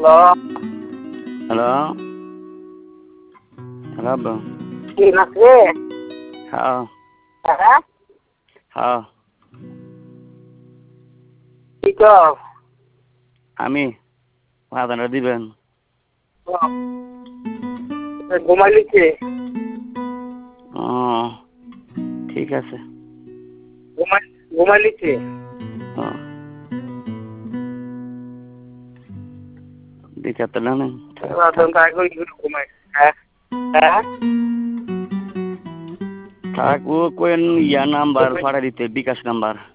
Hello hello hello আব্বু। কি নাচে? হ্যাঁ হ্যাঁ হ্যাঁ কি কও? আমি আদানটা দিবেন। ঘুমাইলিছে? ও ঠিক আছে। ঘুমাইলিছে? ও দিতে তো না ঘুমাই। হ্যাঁ হ্যাঁ থাক ও কোন ইয়া নাম্বার ভাড়া দিতে বিকাশ নাম্বার।